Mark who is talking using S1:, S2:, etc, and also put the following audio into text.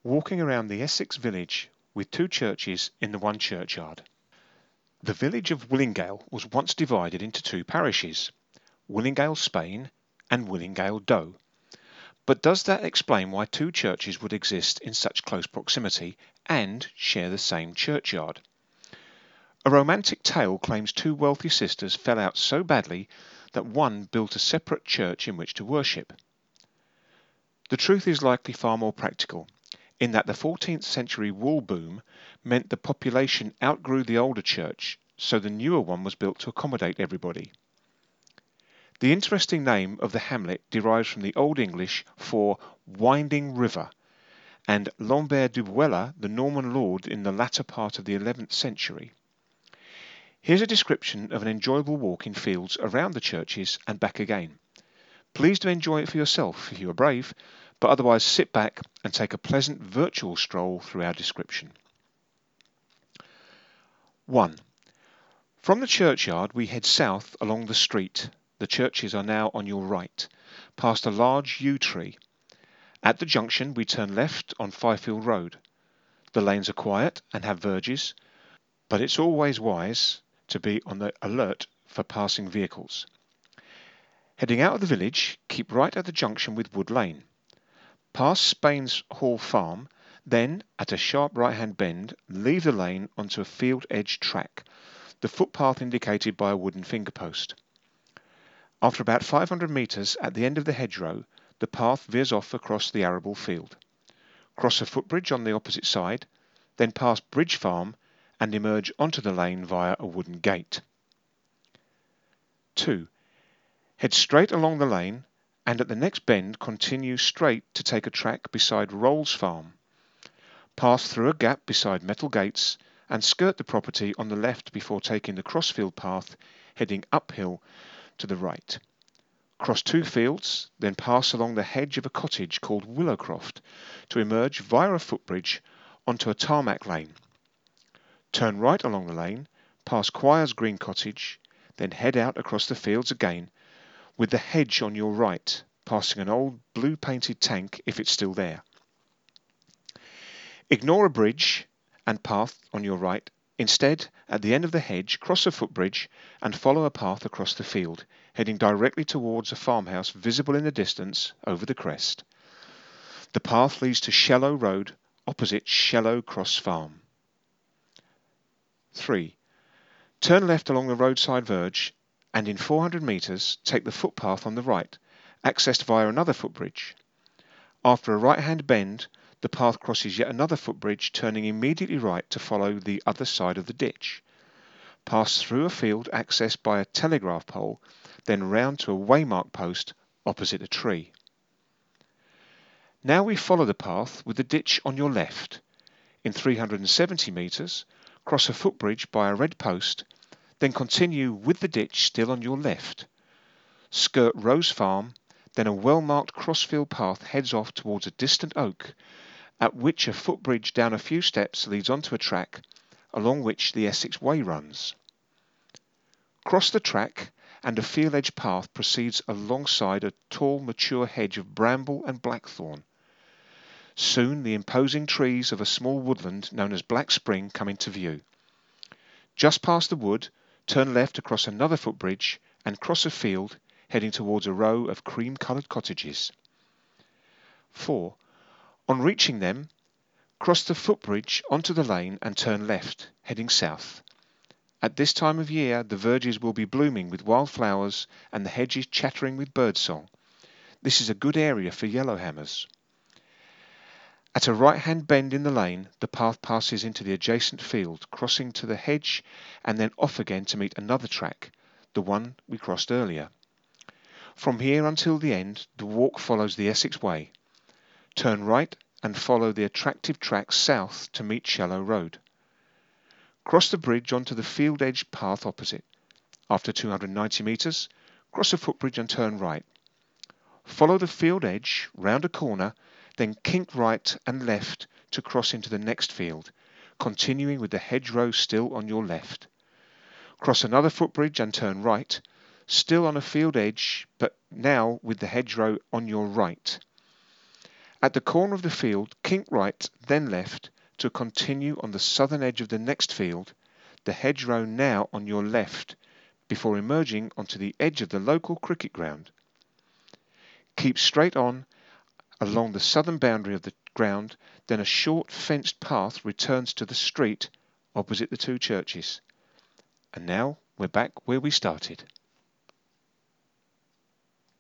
S1: walking around the Essex village with two churches in the one churchyard. The village of Willingale was once divided into two parishes, Willingale, Spain, and Willingale, Doe. But does that explain why two churches would exist in such close proximity and share the same churchyard? A romantic tale claims two wealthy sisters fell out so badly that one built a separate church in which to worship. The truth is likely far more practical, in that the 14th century wool boom meant the population outgrew the older church, so the newer one was built to accommodate everybody. The interesting name of the hamlet derives from the Old English for winding river, and Lambert du Bouila, the Norman lord in the latter part of the 11th century. Here's a description of an enjoyable walk in fields around the churches and back again. Please do enjoy it for yourself if you are brave, but otherwise sit back and take a pleasant virtual stroll through our description. 1. From the churchyard we head south along the street. The churches are now on your right, past a large yew tree. At the junction we turn left on Fifield Road. The lanes are quiet and have verges, but it's always wise to be on the alert for passing vehicles. Heading out of the village, keep right at the junction with Wood Lane. Pass Spain's Hall Farm, then, at a sharp right-hand bend, leave the lane onto a field-edge track, the footpath indicated by a wooden finger post. After about 500 metres at the end of the hedgerow, the path veers off across the arable field. Cross a footbridge on the opposite side, then pass Bridge Farm and emerge onto the lane via a wooden gate. 2. Head straight along the lane and at the next bend continue straight to take a track beside Rolls Farm. Pass through a gap beside metal gates and skirt the property on the left before taking the crossfield path heading uphill to the right. Cross two fields, then pass along the hedge of a cottage called Willowcroft to emerge via a footbridge onto a tarmac lane. Turn right along the lane, pass Quires Green Cottage, then head out across the fields again with the hedge on your right, passing an old blue painted tank if it's still there. Ignore a bridge and path on your right. Instead, at the end of the hedge, cross a footbridge and follow a path across the field, heading directly towards a farmhouse visible in the distance over the crest. The path leads to Shallow Road, opposite Shallow Cross Farm. 3. Turn left along the roadside verge and in 400 metres take the footpath on the right, accessed via another footbridge. After a right-hand bend, the path crosses yet another footbridge, turning immediately right to follow the other side of the ditch. Pass through a field accessed by a telegraph pole, then round to a waymark post opposite a tree. Now we follow the path with the ditch on your left. In 370 metres, cross a footbridge by a red post, then continue with the ditch still on your left. Skirt Rose Farm, then a well-marked crossfield path heads off towards a distant oak, at which a footbridge down a few steps leads onto a track, along which the Essex Way runs. Cross the track and a field-edge path proceeds alongside a tall, mature hedge of bramble and blackthorn. Soon the imposing trees of a small woodland known as Black Spring come into view. Just past the wood, turn left across another footbridge and cross a field, heading towards a row of cream-coloured cottages. 4. On reaching them, cross the footbridge onto the lane and turn left, heading south. At this time of year, the verges will be blooming with wildflowers and the hedges chattering with birdsong. This is a good area for yellowhammers. At a right-hand bend in the lane, the path passes into the adjacent field, crossing to the hedge and then off again to meet another track, the one we crossed earlier. From here until the end, the walk follows the Essex Way. Turn right and follow the attractive track south to meet Shallow Road. Cross the bridge onto the field-edge path opposite. After 290 metres, cross a footbridge and turn right. Follow the field edge round a corner, then kink right and left to cross into the next field, continuing with the hedgerow still on your left. Cross another footbridge and turn right, still on a field edge, but now with the hedgerow on your right. At the corner of the field, kink right, then left, to continue on the southern edge of the next field, the hedgerow now on your left, before emerging onto the edge of the local cricket ground. Keep straight on along the southern boundary of the ground, then a short fenced path returns to the street opposite the two churches. And now we're back where we started.